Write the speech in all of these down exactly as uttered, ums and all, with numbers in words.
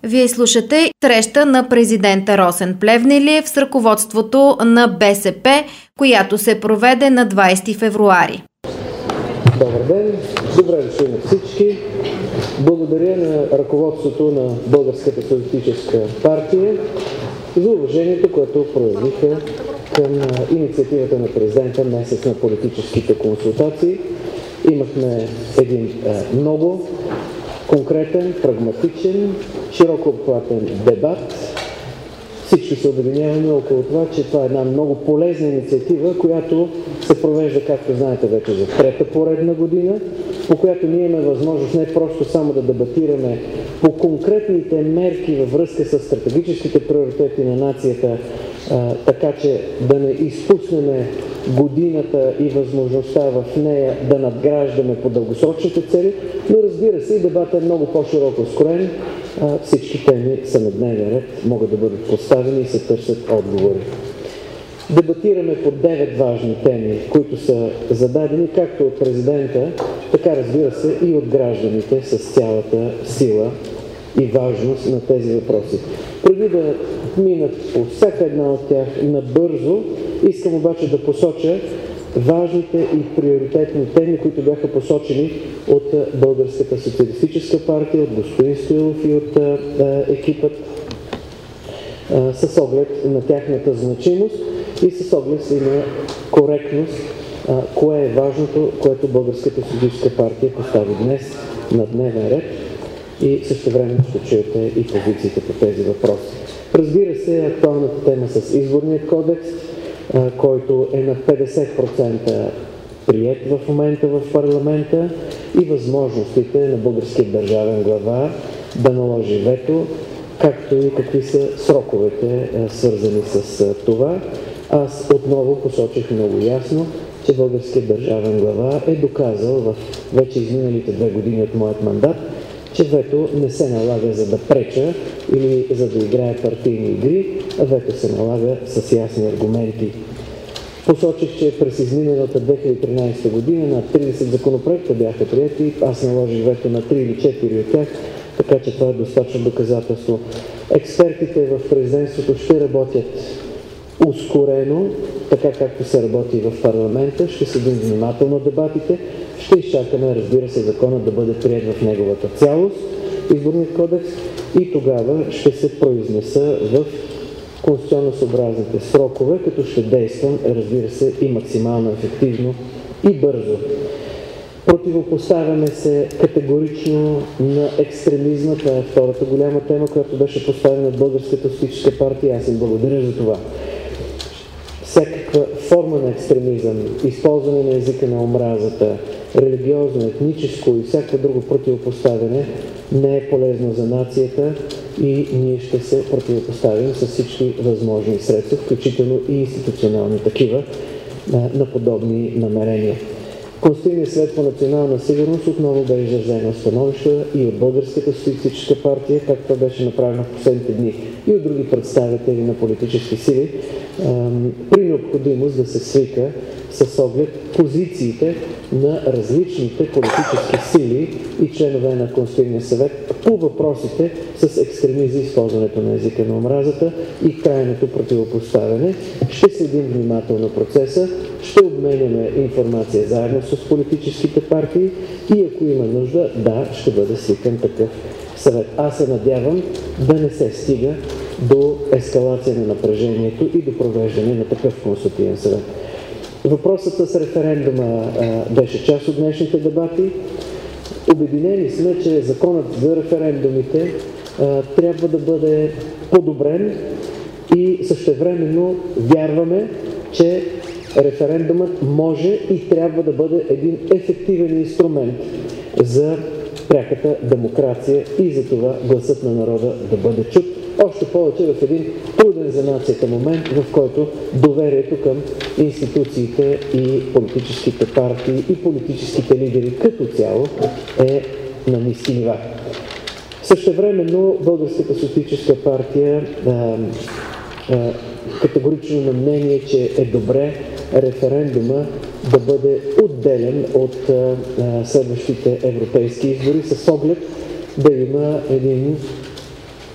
Вие слушате среща на президента Росен Плевнелиев с ръководството на БСП, която се проведе на двадесети февруари. Добър ден, добре дошли на всички. Благодаря на ръководството на Българската социалистическа партия за уважението, което проявиха към инициативата на президента месец на политическите консултации. Имахме един е, много конкретен, прагматичен, широко обхватен дебат. Всички се обединяваме около това, че това е една много полезна инициатива, която се провежда, както знаете, вече за трета поредна година, по която ние имаме възможност не просто само да дебатираме по конкретните мерки във връзка с стратегическите приоритети на нацията, а, така че да не изпуснем годината и възможността в нея да надграждаме по дългосрочните цели, но разбира се, и дебатът е много по-широко скроен. Всички теми са на дневен ред, могат да бъдат поставени и се търсят отговори. Дебатираме по девет важни теми, които са зададени както от президента, така разбира се и от гражданите с цялата сила и важност на тези въпроси. Преди да минат по всяка една от тях набързо, искам обаче да посоча важните и приоритетни теми, които бяха посочени от Българската социалистическа партия, от господин Стоилов и от а, екипът а, с оглед на тяхната значимост и с оглед и на коректност, а, кое е важното, което Българската социалистическа партия постави днес на дневен ред и също време ще чуете и позициите по тези въпроси. Разбира се, актуалната тема с изборния кодекс, който е на петдесет процента приет в момента в парламента и възможностите на българския държавен глава да наложи вето, както и какви са сроковете свързани с това. Аз отново посочих много ясно, че българският държавен глава е доказал в вече изминалите две години от моят мандат, че вето не се налага за да преча или за да играе партийни игри, а вето се налага с ясни аргументи. Посочих, че през изминалата две хиляди и тринадесета година на тридесет законопроекта бяха приети, аз наложих вето на три или четири от тях, така че това е достатъчно доказателство. Експертите в президентството ще работят ускорено, така както се работи в парламента, ще следим внимателно дебатите, ще изчакаме, разбира се, законът да бъде приет в неговата цялост, изборният кодекс, и тогава ще се произнеса в конституционносъобразните срокове, като ще действам, разбира се, и максимално ефективно и бързо. Противопоставяме се категорично на екстремизма. Това е втората голяма тема, която беше поставена от Българската социалистическа партия. Аз им благодаря за това. Всякаква форма на екстремизъм, използване на езика на омразата, религиозно, етническо и всяко друго противопоставяне не е полезно за нацията и ние ще се противопоставим с всички възможни средства, включително и институционални такива, на подобни намерения. Конституционният съвет по национална сигурност отново бе изразено становище и от Българската социалистическа партия, както беше направено в последните дни, и от други представители на политически сили, при необходимост да се свика с оглед позициите на различните политически сили и членове на Конституционния съвет по въпросите с екстремизъм и използването на езика на омразата и крайното противопоставяне. Ще следим внимателно процеса, ще обменяме информация заедно с политическите партии и ако има нужда, да, ще бъде свикан такъв съвет. Аз се надявам да не се стига до ескалация на напрежението и до провеждане на такъв консултативен съвет. Въпросът с референдума а, беше част от днешните дебати. Обединени сме, че законът за референдумите а, трябва да бъде подобрен и същевременно вярваме, че референдумът може и трябва да бъде един ефективен инструмент за пряката демокрация и за това гласът на народа да бъде чут. Още повече в един труден за нацията момент, в който доверието към институциите и политическите партии и политическите лидери като цяло е на ниски нива. Същевременно Българската социалистическа партия а, а, категорично на мнение, че е добре референдума да бъде отделен от а, следващите европейски избори с оглед да има един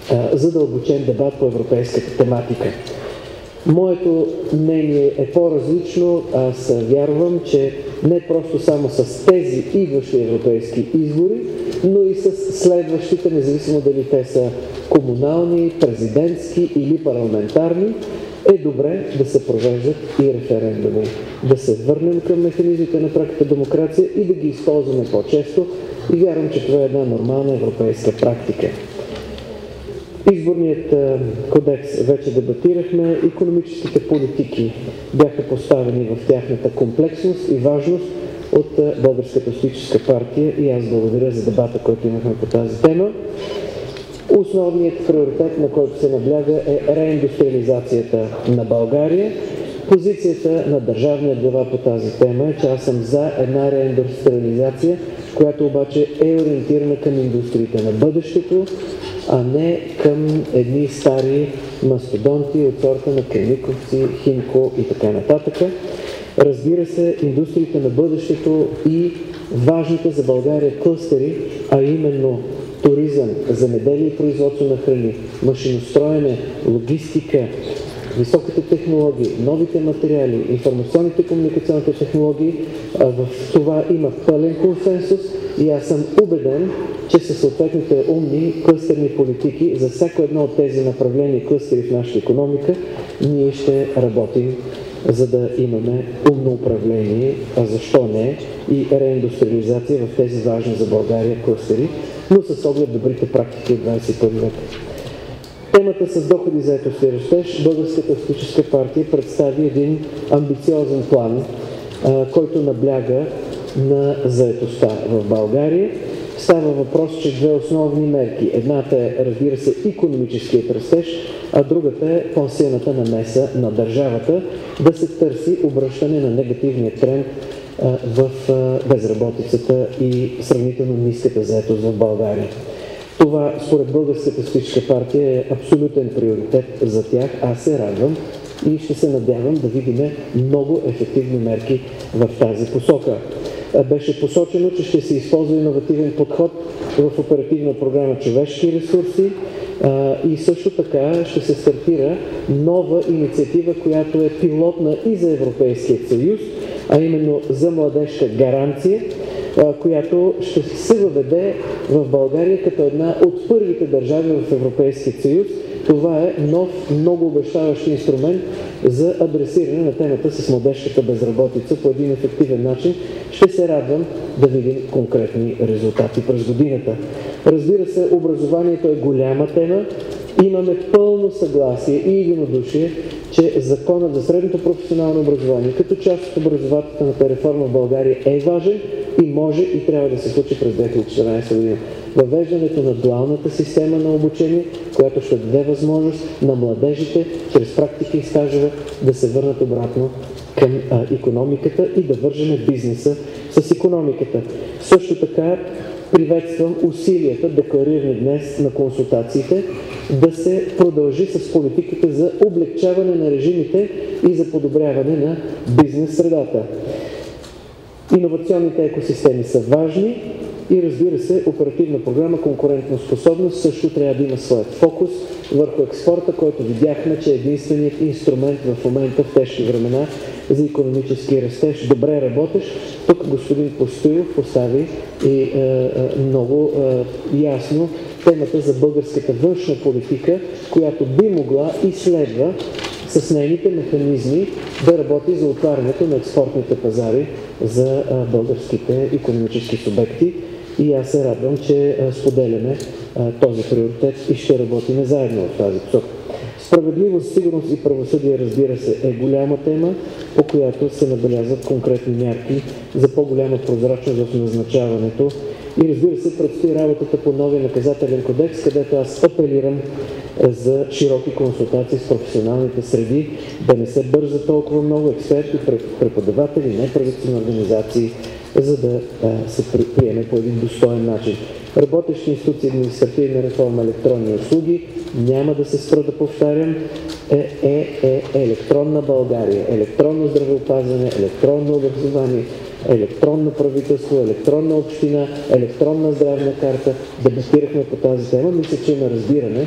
задълбочен дебат по европейската тематика. Моето мнение е по-различно. Аз вярвам, че не просто само с тези идващи европейски избори, но и с следващите, независимо дали те са комунални, президентски или парламентарни, е добре да се провеждат и референдуми. Да се върнем към механизмите на пряката демокрация и да ги използваме по-често, и вярвам, че това е една нормална европейска практика. Изборният кодекс вече дебатирахме, икономическите политики бяха поставени в тяхната комплексност и важност от Българската социалистическа партия и аз благодаря за дебата, който имахме по тази тема. Основният приоритет, на който се набляга, е реиндустриализацията на България. Позицията на държавния глава по тази тема е, че аз съм за една реиндустриализация, която обаче е ориентирана към индустриите на бъдещето, а не към едни стари мастодонти от сорта на Кремиковци, Химко и така нататък. Разбира се, индустриите на бъдещето и важните за България клъстери, а именно туризъм, земеделие и производство на храни, машиностроене, логистика, високите технологии, новите материали, информационните и комуникационните технологии, в това има пълен консенсус и аз съм убеден, че със съответните умни клъстерни политики за всяко едно от тези направления клъстери в нашата икономика, ние ще работим, за да имаме умно управление, а защо не и реиндустриализация в тези важни за България клъстери, но с оглед добрите практики от двадесет и първи век. Темата с доходи, заетост и растеж, Българската социалистическа партия представи един амбициозен план, който набляга на заетостта в България. Става въпрос, че две основни мерки. Едната е, разбира се, икономическият растеж, а другата е по-силната намеса на държавата да се търси обръщане на негативния тренд в безработицата и сравнително ниската заетост в България. Това, според Българската социалистическа партия, е абсолютен приоритет за тях. Аз се радвам и ще се надявам да видим много ефективни мерки в тази посока. Беше посочено, че ще се използва иновативен подход в оперативна програма човешки ресурси и също така ще се стартира нова инициатива, която е пилотна и за Европейския съюз, а именно за младежка гаранция, която ще се въведе в България като една от първите държави в Европейския съюз. Това е нов, много обещаващ инструмент за адресиране на темата с младежката безработица по един ефективен начин. Ще се радвам да видим конкретни резултати през годината. Разбира се, образованието е голяма тема. Имаме пълно съгласие и единодушие, че Законът за средното професионално образование като част от образователната реформа в България е важен и може и трябва да се случи през две хиляди и четиринадесета година. Въвеждането на дуалната система на обучение, която ще даде възможност на младежите чрез практики и стажове да се върнат обратно към а, икономиката и да вържеме бизнеса с икономиката. Също така приветствам усилията, декларирани днес на консултациите, да се продължи с политиката за облегчаване на режимите и за подобряване на бизнес средата. Иновационните екосистеми са важни и, разбира се, оперативна програма конкурентоспособност също трябва да има своят фокус върху експорта, който видяхме, че е единственият инструмент в момента в тежки времена за икономически растеж, добре работещ. Тук господин Постоилов постави и е, е, много е, ясно темата за българската външна политика, която би могла и следва с нейните механизми да работи за отварянето на експортните пазари за а, българските икономически субекти. И аз се радвам, че а, споделяме а, този приоритет и ще работим заедно в тази посока. Справедливост, сигурност и правосъдие, разбира се, е голяма тема, по която се набелязват конкретни мерки за по-голяма прозрачност в назначаването. И, разбира се, предстои работата по новия наказателен кодекс, където аз апелирам за широки консултации с професионалните среди, да не се бърза толкова много експерти, преподаватели, неправителствени организации, за да а, се приеме по един достоен начин. Работещи институции, административна реформа, електронни услуги, няма да се спра да повтарям, е, е, е електронна България, електронно здравеопазване, електронно образование, електронно правителство, електронна община, електронна здравна карта. Дебатирахме по тази тема. Мисля, че има разбиране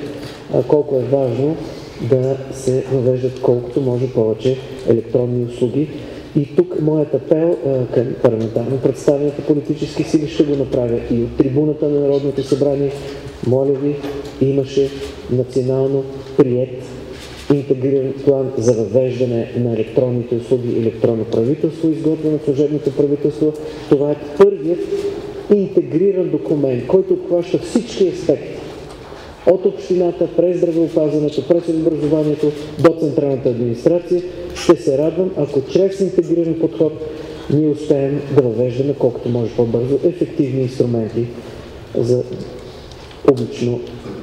колко е важно да се въвеждат колкото може повече електронни услуги. И тук моят апел а, към парламентарно представените политически сили ще го направя и от трибуната на Народното събрание. Моля ви, имаше национално приет интегриран план за въвеждане на електронните услуги и електронно правителство, изготвено от служебното правителство. Това е първият интегриран документ, който обхваща всички аспекти. От общината, през здравеопазването, през образованието до централната администрация. Ще се радвам, ако чрез интегриран подход ние успеем да въвеждаме колкото може по-бързо ефективни инструменти за публично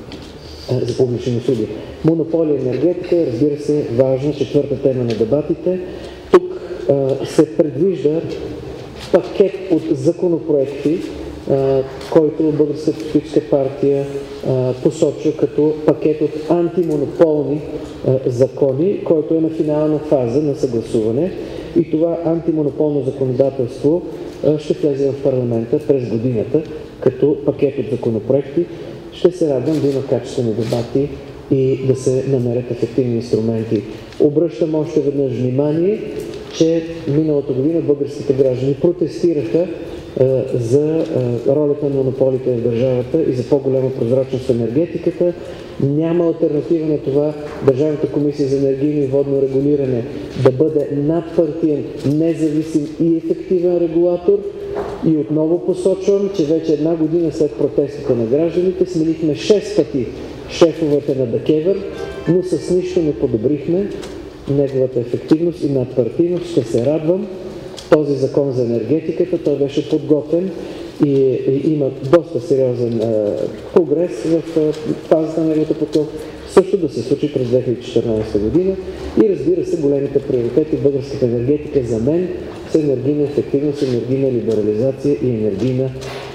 за публични услуги. Монополия и енергетика, разбира се, важна четвърта тема на дебатите. Тук а, се предвижда пакет от законопроекти, а, който Българската социалистическа партия а, посочва като пакет от антимонополни а, закони, който е на финална фаза на съгласуване. И това антимонополно законодателство а, ще влезе в парламента през годината като пакет от законопроекти. Ще се радвам да има качествени дебати и да се намерят ефективни инструменти. Обръщам още веднъж внимание, че миналата година българските граждани протестираха е, за е, ролята на монополите в държавата и за по-голяма прозрачност в енергетиката. Няма алтернатива на това Държавната комисия за енергийно и водно регулиране да бъде надпартиен, независим и ефективен регулатор. И отново посочвам, че вече една година след протестите на гражданите сменихме шест пъти шефовете на ДКЕВР, но с нищо не подобрихме неговата ефективност и надпартийност. Ще се радвам. Този закон за енергетиката, той беше подготвен и, и има доста сериозен а, прогрес в а, фазата на неговата подготовка. Също да се случи през две хиляди и четиринадесета година. И разбира се, големите приоритети в българската енергетика за мен с енергийна ефективност, енергийна либерализация и енергийна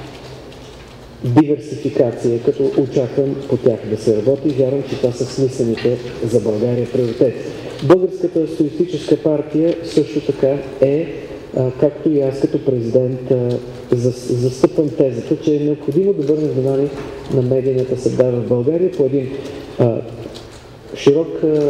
диверсификация, като очаквам по тях да се работи. Вярвам, че това са смислените за България приоритети. Българската социалистическа партия също така е, а, както и аз като президент, а, застъпвам тезата, че е необходимо да върнем внимание на медийната среда в България по един а, широк, а,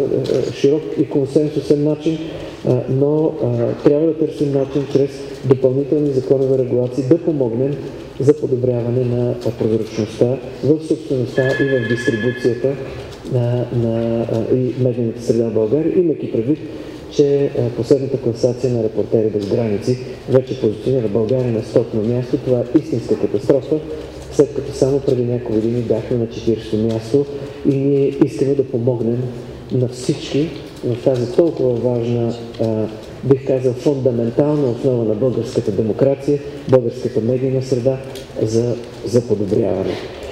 широк и консенсусен начин, а, но а, трябва да търсим начин чрез допълнителни законови регулации да помогнем за подобряване на прозрачността в собствеността и в дистрибуцията на, на а, и медийната среда в България, имайки предвид, че а, последната класация на Репортери без граници вече позиционира България на стотно място. Това е истинска катастрофа, след като само преди няколко години бяхме на четиридесето място и ние искаме да помогнем на всички в тази толкова важна, а, бих казал, фундаментална основа на българската демокрация, българската медийна среда за, за подобряване.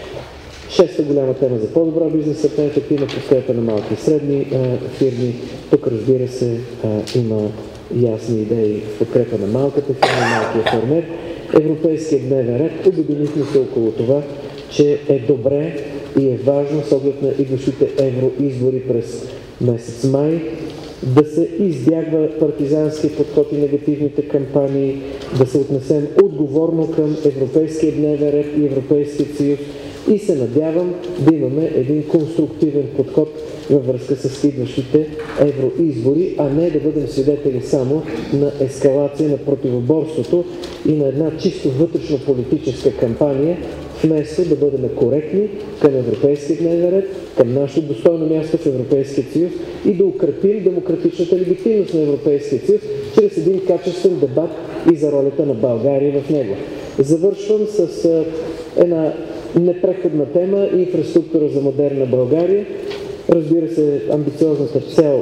Шеста голяма тема за по-добра бизнес среда, ефективна подкрепа на малки и средни а, фирми. Тук, разбира се, а, има ясни идеи в подкрепа на малката фирма, малкия фермер. Европейският дневен ред, обединихме се около това, че е добре и е важно с оглед на идващите евроизбори през месец май да се избягва партизанския подход и негативните кампании, да се отнесем отговорно към Европейския дневен ред и Европейския съюз и се надявам да имаме един конструктивен подход във връзка с идващите евроизбори, а не да бъдем свидетели само на ескалация на противоборството и на една чисто вътрешно политическа кампания, вместо да бъдем коректни към Европейския дневен ред, към нашето достойно място в Европейския съюз и да укрепим демократичната легитимност на Европейския съюз чрез един качествен дебат и за ролята на България в него. Завършвам с една непреходна тема – инфраструктура за модерна България. Разбира се, амбициозната цел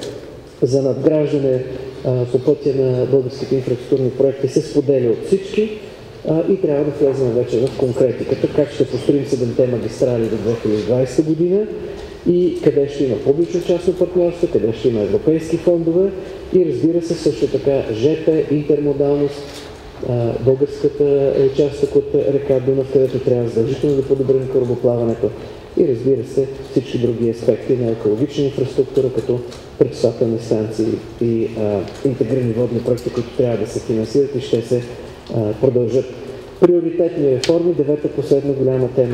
за надграждане а, по пътя на българските инфраструктурни проекти се споделя от всички а, и трябва да влезем вече в конкретиката, как ще построим седемте магистрали до две хиляди и двадесета година и къде ще има публично-частно партньорство, къде ще има европейски фондове и разбира се също така ЖП, интермодалност, българската участък от река Дунав, където трябва задължително да подобрим корабоплаването и разбира се всички други аспекти на екологична инфраструктура, като пречиствателни станции и а, интегрирани водни проекти, които трябва да се финансират и ще се а, продължат. Приоритетни реформи, девета последна голяма тема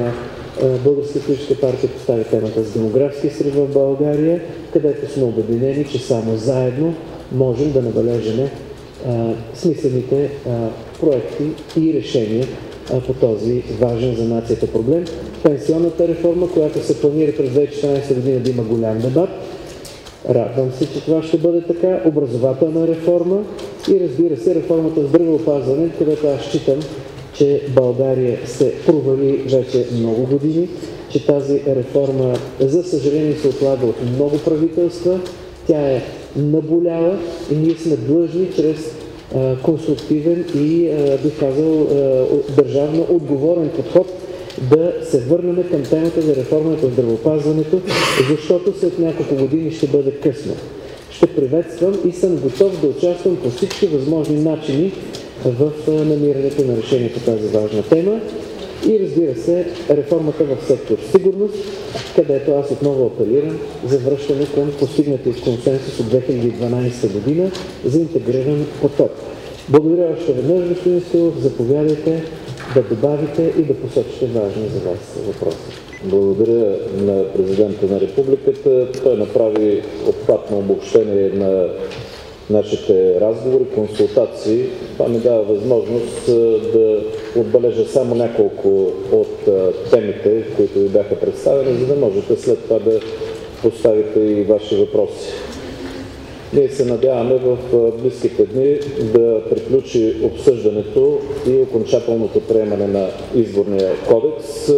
Българската политическа партия постави темата за демографския срив в България, където сме обединени, че само заедно можем да набележим смислените а, проекти и решения а, по този важен за нацията проблем. Пенсионната реформа, която се планира през две хиляди и четиринадесета година да има голям дебат. Радвам се, че това ще бъде така. Образователна реформа и, разбира се, реформата в здравеопазване, където аз считам, че България се провали вече много години, че тази реформа, за съжаление, се отлага от много правителства. Тя е наболяла и ние сме длъжни чрез а, конструктивен и, а, бих казал, а, държавно отговорен подход да се върнем към темата за реформата в здравеопазването, защото след няколко години ще бъде късно. Ще приветствам и съм готов да участвам по всички възможни начини в намирането на решение по тази важна тема. И, разбира се, реформата в сектор сигурност, където аз отново апелирам за връщане към постигнатия консенсус от две хиляди и дванадесета година за интегриран поток. Благодаря още веднъж, господин Стоилов. Заповядайте да добавите и да посочите важни за вас въпроси. Благодаря на президента на републиката. Той направи обхватно обобщение на нашите разговори, консултации. Това ми дава възможност да отбележа само няколко от темите, които ви бяха представени, за да можете след това да поставите и ваши въпроси. Ние се надяваме в близките дни да приключи обсъждането и окончателното приемане на изборния кодекс.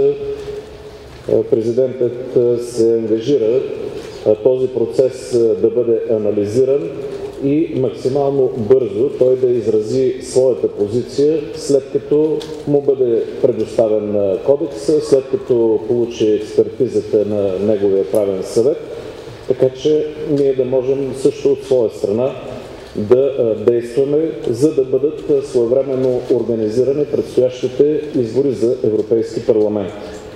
Президентът се ангажира този процес да бъде анализиран и максимално бързо той да изрази своята позиция, след като му бъде предоставен кодекс, след като получи експертизата на неговия правен съвет, така че ние да можем също от своя страна да действаме, за да бъдат своевременно организирани предстоящите избори за Европейски парламент.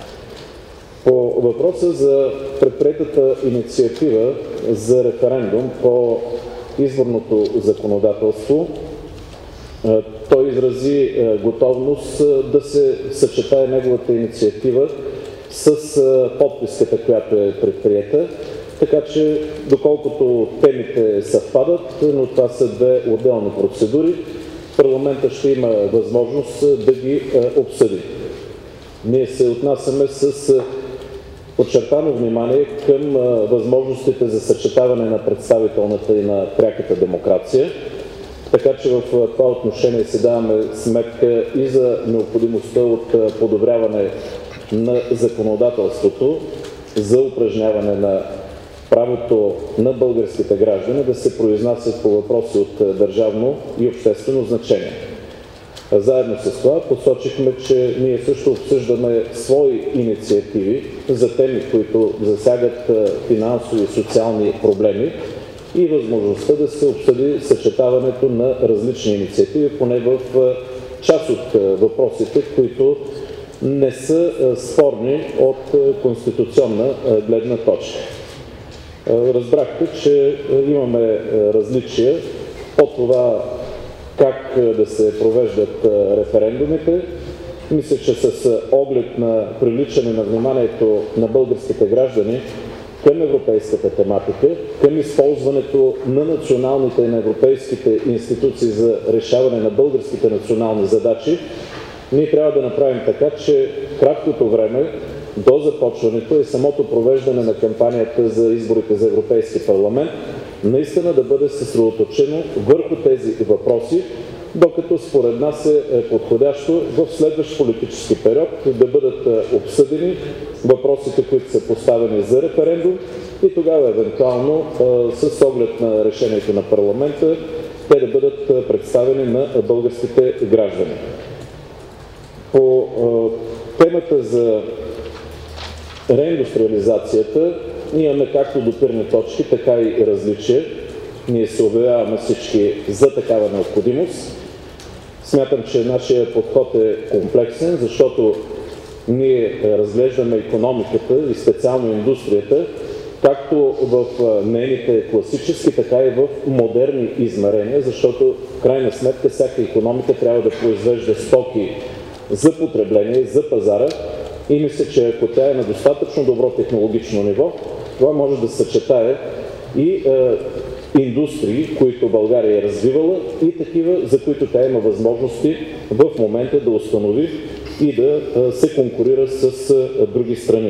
По въпроса за предприетата инициатива за референдум по изборното законодателство, той изрази готовност да се съчетае неговата инициатива с подписката, която е предприета, така че доколкото темите съвпадат, но това са две отделни процедури, парламентът ще има възможност да ги обсъди. Ние се отнасяме с подчертано внимание към възможностите за съчетаване на представителната и на пряката демокрация, така че в това отношение си даваме сметка и за необходимостта от подобряване на законодателството за упражняване на правото на българските граждани да се произнасят по въпроси от държавно и обществено значение. Заедно с това посочихме, че ние също обсъждаме свои инициативи за теми, които засягат финансови и социални проблеми и възможността да се обсъди съчетаването на различни инициативи, поне в част от въпросите, които не са спорни от конституционна гледна точка. Разбрахте, че имаме различия по това как да се провеждат референдумите. Мисля, че с оглед на привличане на вниманието на българските граждани към европейската тематика, към използването на националните и на европейските институции за решаване на българските национални задачи, ние трябва да направим така, че краткото време до започването и самото провеждане на кампанията за изборите за Европейски парламент наистина да бъде съсредоточено върху тези въпроси, докато според нас е подходящо в следващ политически период да бъдат обсъдени въпросите, които са поставени за референдум и тогава евентуално с оглед на решението на парламента те да бъдат представени на българските граждани. По темата за реиндустриализацията имаме както допирни точки, така и различия. Ние се обявяваме всички за такава необходимост. Смятам, че нашия подход е комплексен, защото ние разглеждаме икономиката и специално индустрията, както в нейните класически, така и в модерни измерения, защото в крайна сметка всяка икономика трябва да произвежда стоки за потребление, за пазара И мисля, че ако тя е на достатъчно добро технологично ниво, това може да съчетае и е, индустрии, които България е развивала, и такива, за които тя има възможности в момента да установи и да е, се конкурира с е, други страни.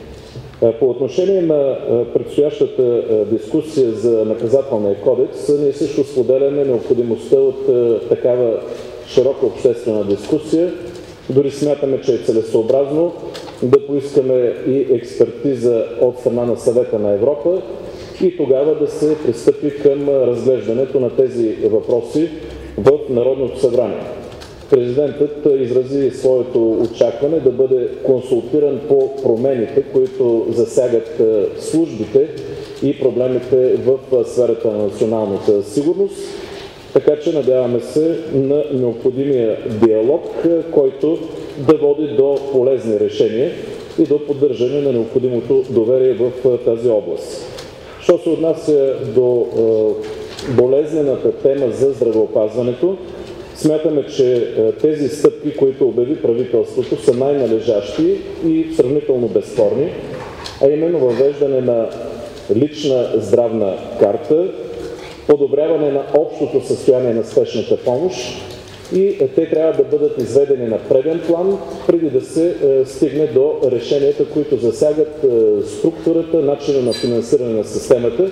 По отношение на предстоящата дискусия за наказателния кодекс, ние също споделяме необходимостта от такава широка обществена дискусия. Дори смятаме, че е целесообразно да поискаме и експертиза от страна на Съвета на Европа и тогава да се пристъпи към разглеждането на тези въпроси в Народното събрание. Президентът изрази своето очакване да бъде консултиран по промените, които засягат службите и проблемите в сферата на националната сигурност. Така че надяваме се на необходимия диалог, който да води до полезни решения и до поддържане на необходимото доверие в тази област. Що се отнася до болезнената тема за здравеопазването, смятаме, че тези стъпки, които обяви правителството, са най-належащи и сравнително безспорни, а именно въвеждане на лична здравна карта, подобряване на общото състояние на спешната помощ и те трябва да бъдат изведени на преден план, преди да се стигне до решенията, които засягат структурата, начина на финансиране на системата,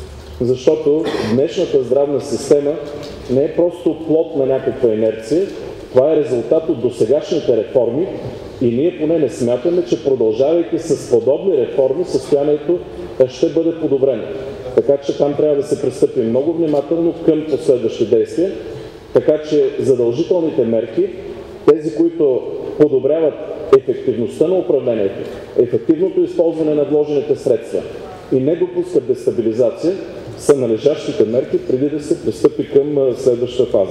защото днешната здравна система не е просто плод на някаква инерция, това е резултат от досегашните реформи и ние поне не смятаме, че продължавайки с подобни реформи, състоянието ще бъде подобрено. Така че там трябва да се пристъпи много внимателно към последващи действия, така че задължителните мерки, тези, които подобряват ефективността на управлението, ефективното използване на вложените средства и не допускат дестабилизация, са належащите мерки преди да се пристъпи към следващата фаза.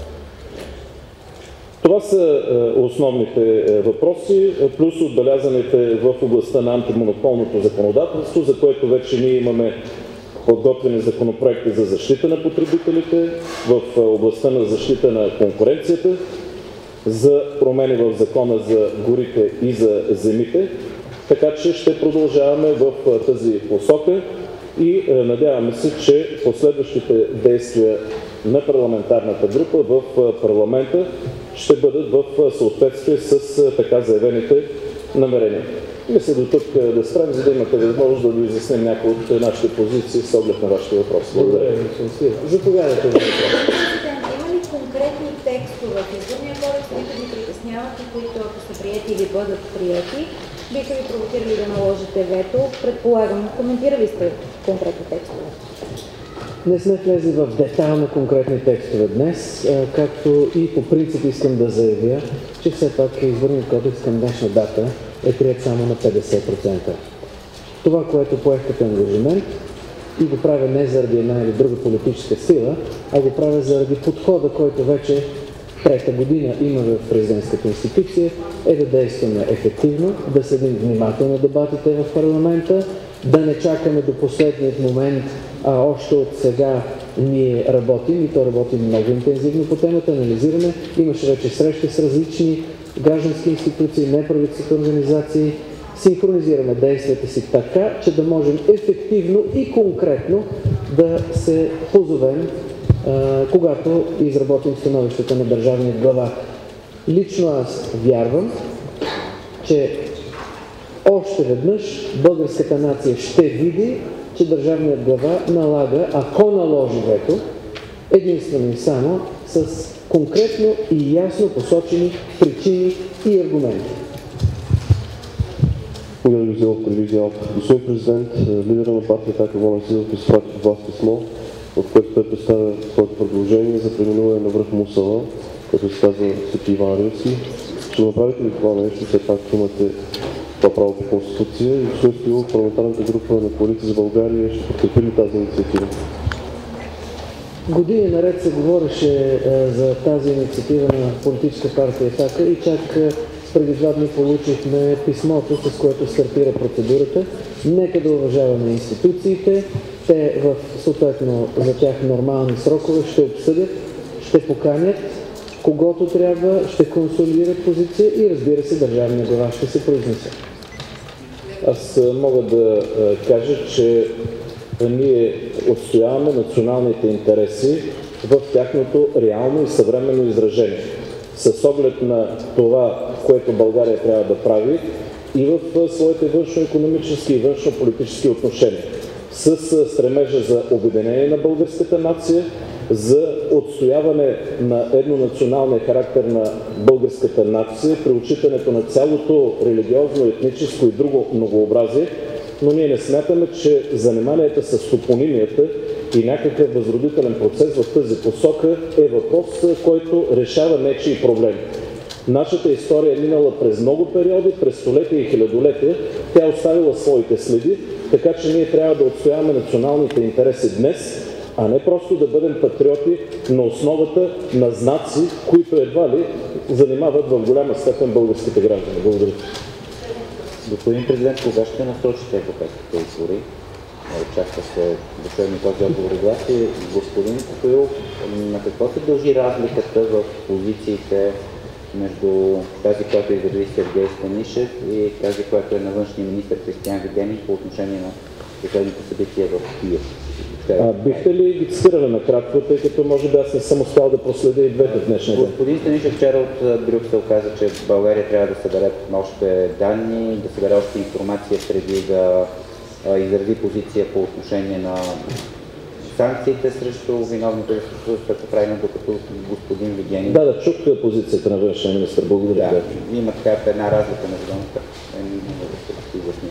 Това са основните въпроси, плюс отбелязаните в областта на антимонополното законодателство, за което вече ние имаме подготвени законопроекти за защита на потребителите, в областта на защита на конкуренцията, за промени в закона за горите и за земите, така че ще продължаваме в тази посока и надяваме се, че последващите действия на парламентарната група в парламента ще бъдат в съответствие с така заявените намерения. Мисля до тук да спрем, за да имате възможност да ви изясним някои от нашите позиции с оглед на вашите въпроси. Благодаря ви. Заповядайте за въпрос. Има ли конкретни текстове в Изборния кодекс, които ви притесняват и които, ако са приети или бъдат приети, биха ви провокирали да наложите вето? Предполагам, коментирали сте конкретни текстове? Не сме влезли в детайл на конкретни текстове днес, както и по принцип искам да заявя, че все пак Изборният кодекс към днешна дата е приет само на петдесет процента. Това, което поех като ангажимент, и го правя не заради една или друга политическа сила, а го правя заради подхода, който вече трета година има в президентската институция, е да действаме ефективно, да следим внимателно дебатите в парламента, да не чакаме до последният момент, а още от сега ние работим и то работим много интензивно по темата, анализираме. Имаше вече срещи с различни граждански институции, неправителствени организации. Синхронизираме действията си така, че да можем ефективно и конкретно да се позовем, а, когато изработим становищата на държавния глава. Лично аз вярвам, че още веднъж българската нация ще види, че държавният глава налага, ако наложи вето, единствено и само с конкретно и ясно посочени причини и аргументи. Благодаря ви за телевизия. Господин президент, лидера на партията Атака Волен Сидеров изпрати от вас писмо, в което той представя своето предложение за преминуване на връх Мусала, който се казва Свети Иван Рилски. Ще направите ли това нещо, все пак имате това право по Конституция и господин Стоилов, парламентарната група на Коалиция за България ще подкрепи ли тази инициатива? Години наред се говореше а, за тази инициатива на политическа партия Атака и чак а, преди два дни получихме писмото, с което стартира процедурата. Нека да уважаваме институциите. Те в съответно за тях нормални срокове ще обсъдят, ще поканят когото трябва, ще консолидира позиция и разбира се, държавния глава ще се произнесе. Аз мога да кажа, че ние отстояваме националните интереси в тяхното реално и съвременно изражение. С оглед на това, което България трябва да прави и в своите външно-икономически и външно-политически отношения. С стремежа за обединение на българската нация, за отстояване на еднонационалния характер на българската нация, при отчитането на цялото религиозно, етническо и друго многообразие, но ние не смятаме, че заниманията с топонимията и някакъв възродителен процес в тази посока е въпрос, който решава нечии проблеми. Нашата история е минала през много периоди, през столетия и хилядолетия. Тя е оставила своите следи, така че ние трябва да отстояваме националните интереси днес, а не просто да бъдем патриоти на основата на знаци, които едва ли занимават в голяма степен българските граждани. Благодаря. Господин президент, кога ще насрочите европейските избори? Очаква се да чуем този отговор от вас. И господин Стоилов, на какво се дължи разликата в позициите между тази, която изрази Сергей Станишев и тази, която е на външния министър Кристиан Вигенин по отношение на последните събития в Киев? А, бихте ли ги цитирали накратко, тъй като може би аз не съм успял да проследя и двете в днешния ден? Господин Станишев вчера от Брюксел каза, че България трябва да събере още данни, да събере още информация преди да а, изрази позиция по отношение на санкциите срещу виновните, като правилно, докато господин Вигенин... Да, да, чух позицията на външния министър. Благодаря. Да, има така една разлика между двамата. Не мога да се изясни.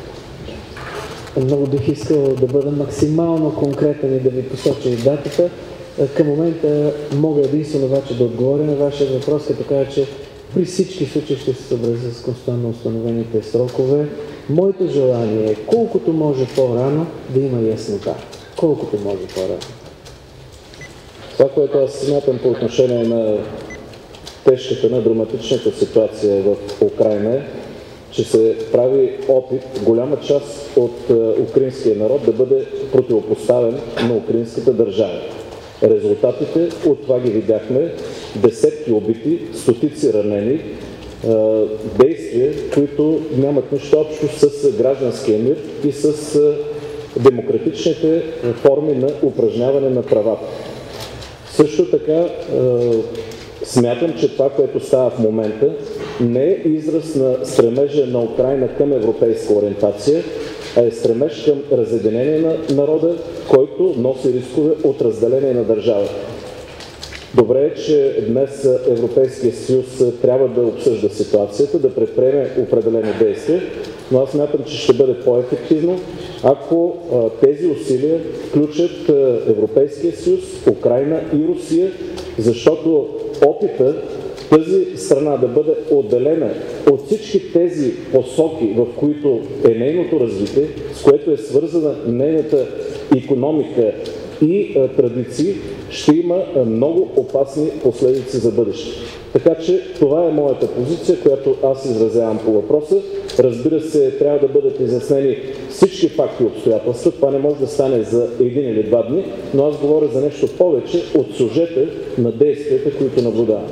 Много бих искал да бъда максимално конкретен и да ви посоча и датата. Към момента мога единствено обаче да отговоря на вашия въпрос, като кажа, че при всички случаи ще се съобразя с конституционно установените срокове. Моето желание е колкото може по-рано да има яснота. Колкото може по-рано. Това, което аз смятам по отношение на тежката, на драматичната ситуация в Украйна, че се прави опит голяма част от украинския народ да бъде противопоставен на украинската държава. Резултатите от това ги видяхме. Десетки убити, стотици ранени, действия, които нямат нищо общо с гражданския мир и с демократичните форми на упражняване на правата. Също така смятам, че това, което става в момента, не е израз на стремежа на Украйна към европейска ориентация, а е стремеж към разединение на народа, който носи рискове от разделение на държавата. Добре е, че днес Европейския съюз трябва да обсъжда ситуацията, да предприеме определени действия, но аз смятам, че ще бъде по-ефективно, ако а, тези усилия включат а, Европейския съюз, Украйна и Русия, защото опита тази страна да бъде отделена от всички тези посоки, в които е нейното развитие, с което е свързана нейната икономика и а, традиции, ще има а, много опасни последици за бъдеще. Така че това е моята позиция, която аз изразявам по въпроса. Разбира се, трябва да бъдат изяснени всички факти и обстоятелства. Това не може да стане за един или два дни, но аз говоря за нещо повече от сюжета на действията, които наблюдавам.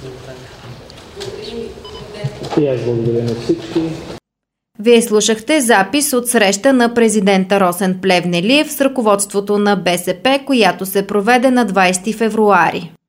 И аз благодаря на всички. Вие слушахте запис от среща на президента Росен Плевнелиев с ръководството на БСП, която се проведе на двадесети февруари.